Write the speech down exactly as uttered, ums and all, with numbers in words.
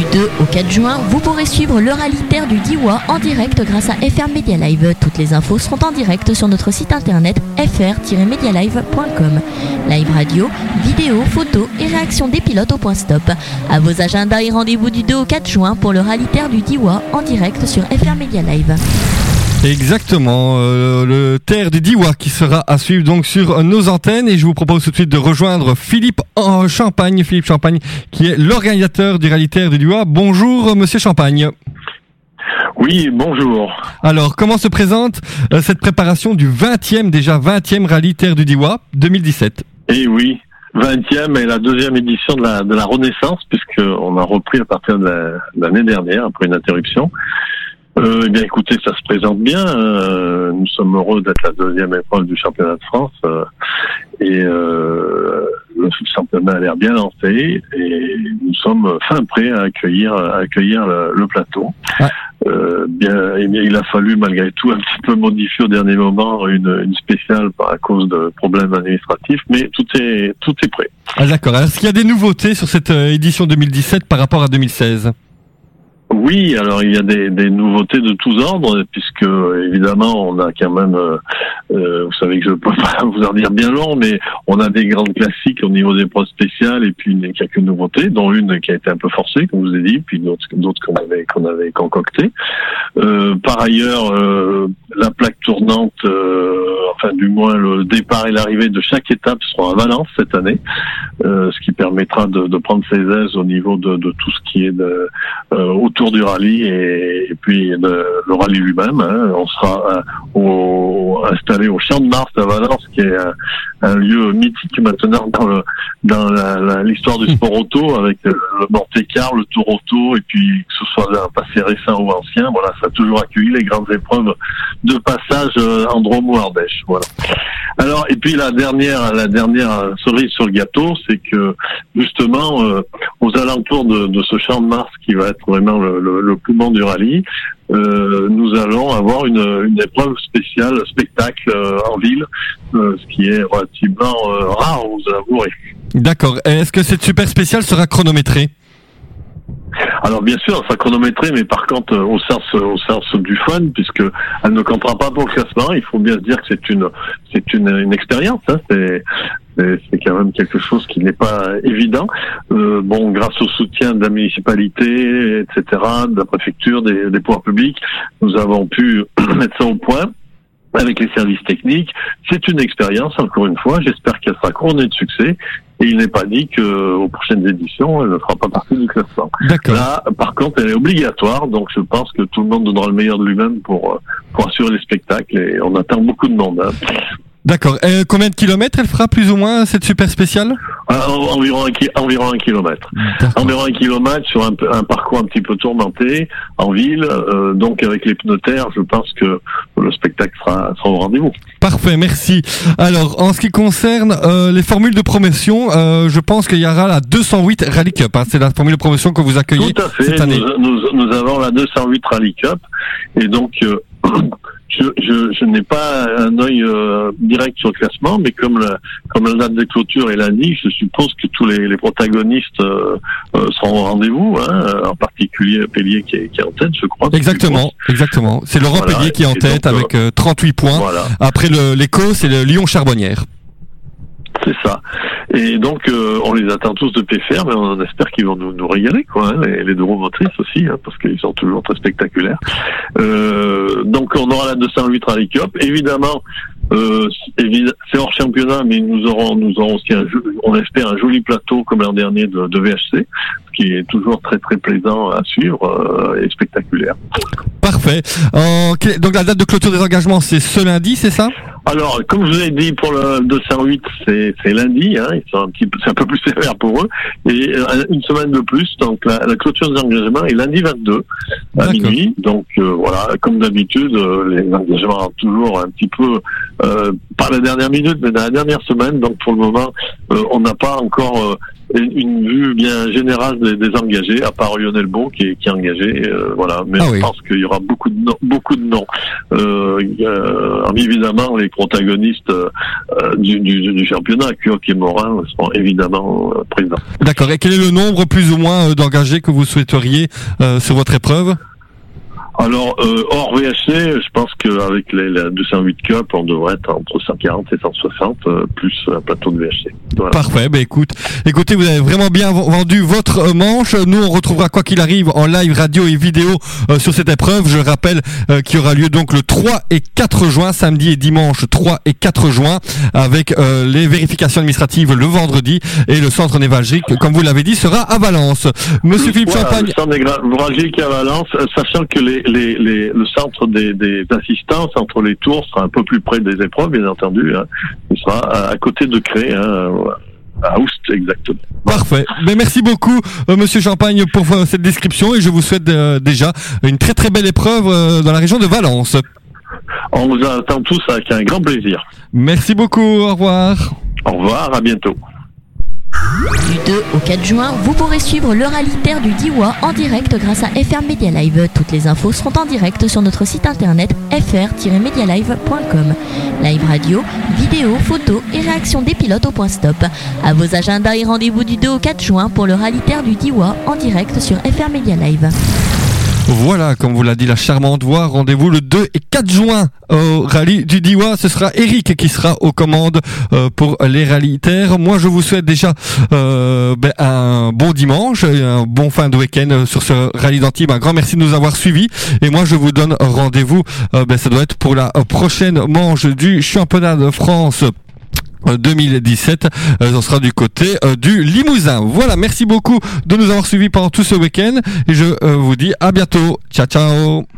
deux au quatre juin, vous pourrez suivre le rallye Terre du Diois en direct grâce à F R Media Live. Toutes les infos seront en direct sur notre site internet f r tiret media live point com. Live radio, vidéo, photos et réactions des pilotes au point stop. À vos agendas et rendez-vous du deux au quatre juin pour le rallye Terre du Diois en direct sur F R Media Live. Exactement, euh, le Terre du Diois qui sera à suivre donc sur nos antennes, et je vous propose tout de suite de rejoindre Philippe en Champagne, Philippe Champagne qui est l'organisateur du rallye Terre du Diois. Bonjour monsieur Champagne. Oui, bonjour. Alors, comment se présente euh, cette préparation du vingtième, déjà vingtième rallye Terre du Diois deux mille dix-sept? Eh oui, vingtième et la deuxième édition de la, de la Renaissance, puisqu'on a repris à partir de, la, de l'année dernière, après une interruption. Euh, eh bien, écoutez, ça se présente bien. Euh, nous sommes heureux d'être la deuxième épreuve du championnat de France. Euh, et euh, le championnat a l'air bien lancé. Et nous sommes fin prêts à accueillir, à accueillir le, le plateau. Ouais. Euh, bien, eh bien, il a fallu malgré tout un petit peu modifier au dernier moment une, une spéciale à cause de problèmes administratifs, mais tout est, tout est prêt. Ah d'accord. Alors, est-ce qu'il y a des nouveautés sur cette édition deux mille dix-sept par rapport à deux mille seize? Oui, alors il y a des, des nouveautés de tous ordres, puisque évidemment on a quand même, euh, euh, vous savez que je ne peux pas vous en dire bien long, mais on a des grandes classiques au niveau des épreuves spéciales, et puis il y a quelques nouveautés, dont une qui a été un peu forcée, comme je vous ai dit, puis d'autres, d'autres qu'on avait qu'on avait concoctées. Euh, par ailleurs, euh, la plaque tournante, euh, enfin du moins le départ et l'arrivée de chaque étape seront à Valence cette année, euh, ce qui permettra de, de prendre ses aises au niveau de, de tout ce qui est de, euh, autour du rallye et, et puis de, le rallye lui-même. Hein. On sera euh, au, installé au Champ de Mars à Valence, qui est un, un lieu mythique maintenant dans, le, dans la, la, l'histoire du sport auto, avec le Monte-Carlo, le Tour Auto, et puis que ce soit un passé récent ou ancien, voilà, ça a toujours accueilli les grandes épreuves de passage euh, en Drôme ou Ardèche. Voilà. Alors, et puis la dernière, la dernière cerise sur le gâteau, c'est que justement euh, aux alentours de, de ce Champ de Mars, qui va être vraiment le, le, le poumon du rallye, euh, nous allons avoir une, une épreuve spéciale, spectacle euh, en ville, euh, ce qui est relativement euh, rare, vous avouerez. D'accord. Et est-ce que cette super spéciale sera chronométrée? Alors bien sûr, ça chronométré, mais par contre euh, au sens au sens du fun, puisque elle ne comptera pas pour le classement. Il faut bien se dire que c'est une c'est une, une expérience. Hein, c'est, c'est c'est quand même quelque chose qui n'est pas évident. Euh, bon, grâce au soutien de la municipalité, et cetera, de la préfecture, des, des pouvoirs publics, nous avons pu mettre ça au point avec les services techniques. C'est une expérience, encore une fois. J'espère qu'elle sera couronnée de succès. Et il n'est pas dit qu'aux prochaines éditions, elle ne fera pas partie du classement. D'accord. Là, par contre, elle est obligatoire, donc je pense que tout le monde donnera le meilleur de lui-même pour, pour assurer les spectacles, et on attend beaucoup de monde. Hein. D'accord. Et combien de kilomètres elle fera plus ou moins, cette super spéciale? Ah, environ, un ki- environ un kilomètre. D'accord. Environ un kilomètre sur un, un parcours un petit peu tourmenté, en ville, euh, donc avec les pneus terre, je pense que le spectacle sera, sera au rendez-vous. Parfait, merci. Alors, en ce qui concerne euh, les formules de promotion, euh, je pense qu'il y aura la deux cent huit Rally Cup. Hein, c'est la formule de promotion que vous accueillez Tout à fait. cette année. Nous, nous, nous avons la deux cent huit Rally Cup, et donc euh, je, je, je n'ai pas un œil euh, direct sur le classement, mais comme la, comme la date de clôture est lundi, je suppose que tous les, les protagonistes euh, euh, seront au rendez-vous, hein, en particulier Pellier qui est, qui est en tête, je crois. Exactement, exactement. C'est Laurent voilà, Pellier qui est en tête donc, avec euh, trente-huit points. Voilà. Après le, l'Éco, c'est le Lyon Charbonnière. C'est ça. Et donc, euh, on les attend tous de pied ferme, mais on espère qu'ils vont nous, nous régaler, quoi. Hein, les, les deux roues motrices aussi, hein, parce qu'ils sont toujours très spectaculaires. Euh, donc, on aura la deux cent huit Rally Cup. Évidemment, euh, c'est hors championnat, mais nous aurons, nous aurons aussi, un, on espère, un joli plateau comme l'an dernier de, de V H C, ce qui est toujours très très plaisant à suivre euh, et spectaculaire. Parfait. Euh, donc, la date de clôture des engagements, c'est ce lundi, c'est ça? Alors, comme je vous ai dit, pour le deux cent huit, c'est, c'est lundi, hein, ils sont un petit peu, c'est un peu plus sévère pour eux, et euh, une semaine de plus, donc la, la clôture des engagements est lundi vingt-deux, à D'accord. minuit, donc euh, voilà, comme d'habitude, euh, les engagements ont toujours un petit peu euh, pas la dernière minute, mais dans la dernière semaine. Donc pour le moment, euh, on n'a pas encore euh, une vue bien générale des, des engagés, à part Lionel Bon qui est, qui est engagé. Euh, voilà, mais ah je oui. pense qu'il y aura beaucoup de noms, beaucoup de noms. Euh, euh, évidemment, les protagonistes euh, du, du, du championnat, Kyoc et Morin, seront évidemment euh, présents. D'accord. Et quel est le nombre plus ou moins euh, d'engagés que vous souhaiteriez euh, sur votre épreuve? Alors, euh, hors V H C, je pense qu'avec les, la deux cent huit Cup, on devrait être entre cent quarante et cent soixante, euh, plus un plateau de V H C. Voilà. Parfait, ben écoute, écoutez, vous avez vraiment bien vendu votre manche. Nous, on retrouvera quoi qu'il arrive en live, radio et vidéo euh, sur cette épreuve. Je rappelle euh, qu'il y aura lieu donc le trois et quatre juin, samedi et dimanche trois et quatre juin, avec euh, les vérifications administratives le vendredi, et le centre névralgique, comme vous l'avez dit, sera à Valence. Monsieur Philippe voilà, Champagne. Le centre névralgique à Valence, euh, sachant que les Les, les, le centre des, des assistants, entre les tours, sera un peu plus près des épreuves, bien entendu. Hein. Il sera à, à côté de Cré, hein, à Oust, exactement. Parfait. Mais merci beaucoup, euh, Monsieur Champagne, pour euh, cette description, et je vous souhaite euh, déjà une très très belle épreuve euh, dans la région de Valence. On vous attend tous avec un grand plaisir. Merci beaucoup. Au revoir. Au revoir, à bientôt. Du deux au quatre juin, vous pourrez suivre le rallye terre du Diois en direct grâce à F R Media Live. Toutes les infos seront en direct sur notre site internet f r tiret media live point com. Live radio, vidéo, photos et réactions des pilotes au point stop. À vos agendas et rendez-vous du deux au quatre juin pour le rallye terre du Diois en direct sur F R Media Live. Voilà, comme vous l'a dit la charmante voix, rendez-vous le deux et quatre juin au rallye du Diois. Ce sera Eric qui sera aux commandes euh, pour les rallyes terre. Moi, je vous souhaite déjà euh, ben, un bon dimanche, un bon fin de week-end sur ce rallye d'Antibes. Un grand merci de nous avoir suivis. Et moi, je vous donne rendez-vous, euh, ben, ça doit être pour la prochaine manche du championnat de France deux mille dix-sept, euh, on sera du côté euh, du Limousin. Voilà, merci beaucoup de nous avoir suivis pendant tout ce week-end et je euh, vous dis à bientôt. Ciao, ciao.